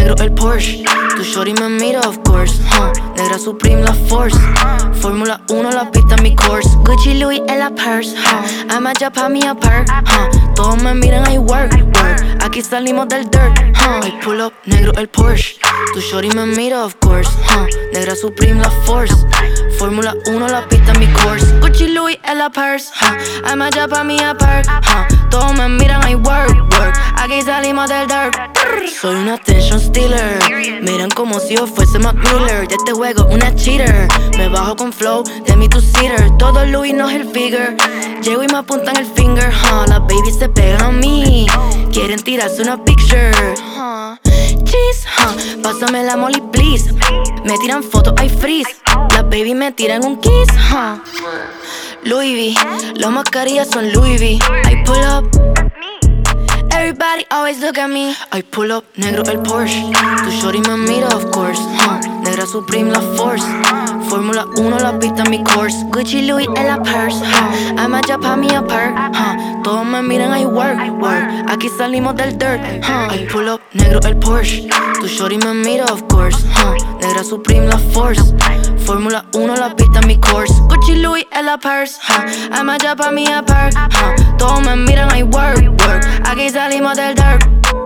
negro el Porsche. Tu shorty me mira, of course. Negra Supreme, la Force. Fórmula 1, la pista en mi course. Gucci, Louis en la purse. I'ma just pa' me a perk. Todos me miran, I work. Aquí salimos del dirt. I pull up, negro el Porsche. Tu shorty me mira, of course. Negra Supreme, la Force. Fórmula 1, la pista en mi course. Gucci, Louis en la purse. I'ma just pa' me a perk. Todos me miran, I work. Aquí salimos del dirt. Soy un attention stealer. Miran como si yo fuese Mac Miller. De este juego una cheater. Me bajo con flow de mi two-seater. Todo Louis no es el figure. Llego y me apuntan el finger. Las babies se pegan a mí. Quieren tirarse una picture. Cheese, pásame la molly please. Me tiran fotos, I freeze. Las babies me tiran un kiss. Louis V, las mascarillas son Louis V. I pull up. Everybody always look at me. I pull up, negro el Porsche. Tu shorty me mira, of course. Negra Supreme, la Force. Fórmula 1, la pista en mi course. Gucci, Louis en la purse. I'ma just pa' me a perk. Todos me miran, I work. Aquí salimos del dirt. I pull up, negro el Porsche. Tu shorty me mira, of course. Negra Supreme, la Force. Fórmula 1, la pista en mi course. Gucci, Louis en la purse. I'ma just pa' me a perk. Todos me miran, I work. Aquí salimos del dirt.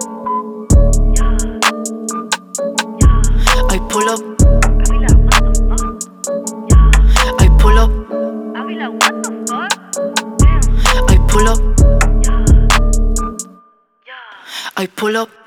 I pull up. I pull up. I pull up. I pull up.